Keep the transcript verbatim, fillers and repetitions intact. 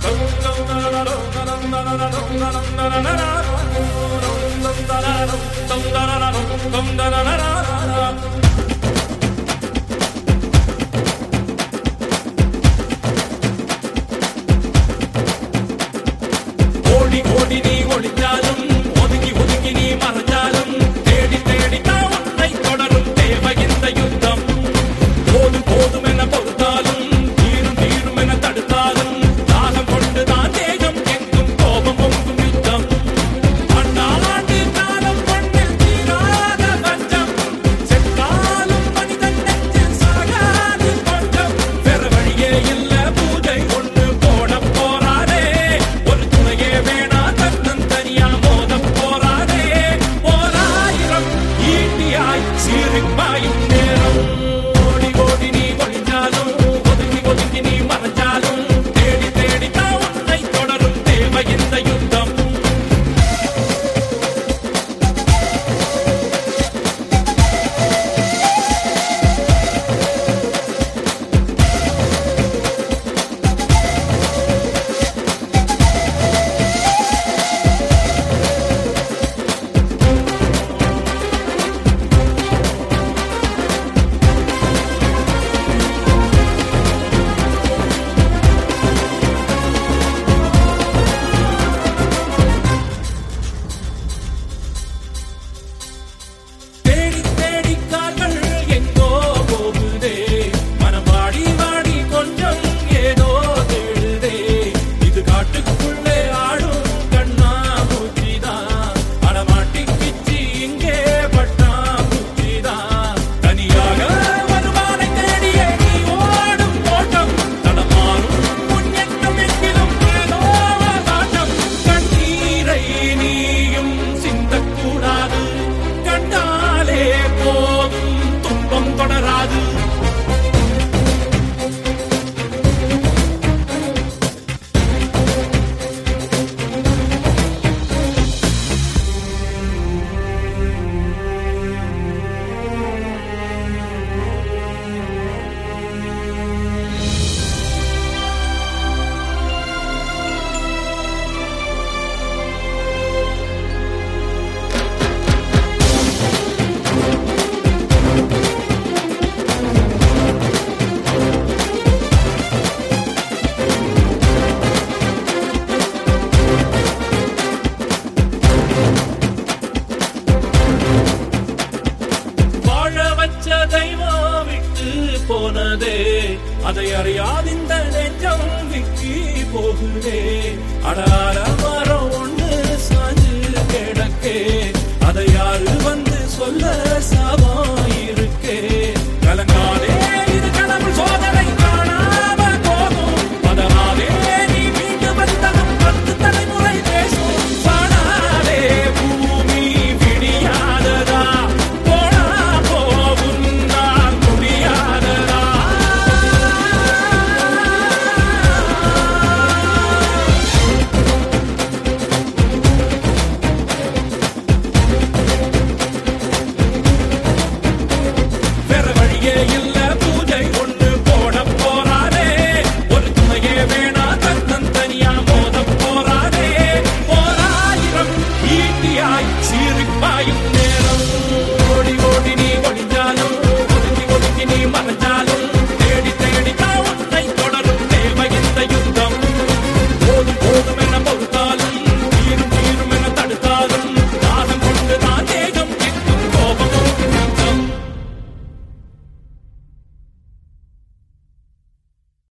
ஓடி ஓடி நீ ஒளிஞ்சாலும் ஒதுங்கி ஒதுங்கி நீ மறைஞ்சாலும் தேடி தேடி தான் உன்னை தொடரும் தேவை இந்த யுத்தம். போதும் போதும் என பொறுத்தாலும் தீரும் தீரும் என தடுத்தாலும் தாகம் கொண்டுதான் தேகம் எங்கும் கோபம் பொங்கும் யுத்தம். பன்னாண்டு காலம் மண்ணில் தீராத பஞ்சம் செத்தாலும் மனிதன் நெஞ்சில் சாகாது பஞ்சம். வேற வழியே இல்ல பூஜை ஒன்று போட போறாரே ஒரு துணையே வேணா தன்னன் தனியா மோத போறாரே. ஓராயிரம் ஈட்டியாய் சீரிப்பாயும் நேரம் ஓடி ஓடி நீ ஒளிஞ்சாலும் ஒதுங்கி ஒதுங்கி நீ மறைஞ்சாலும் தேடி தேடி தான் உன்னை தொடரும் தேவை இந்த யுத்தம். தேடி தேடி கால்கள் எங்கோ போகுதே மனம் வாடி வாடி கொஞ்சம் ஏதோ தேடுதே. இது காட்டுக்குள்ளே ஆடும் கண்ணா மூச்சிதான் அடமாட்டி பிச்சி இங்கே பட்டா மூச்சிதான். தனியாக வருமானை தேடியே நீ ஓடும் ஓட்டம் தடமாறும் உன் எண்ணம் எங்கிலும் ஏதோ காட்டம். கண்ணீரை நீயும் சிந்தக்கூடாது கண்டாலே போதும் துன்பம் தொடராது. வாழ வச்ச தெய்வம் விட்டு போனதே அதை அறியாதிந்த நெஞ்சம் விக்கி போகுதே. அடார மரம் ஒண்ணு சாஞ்சு கிடக்கே அதை யாரு வந்து சொல்ல சாபம் இருக்கே.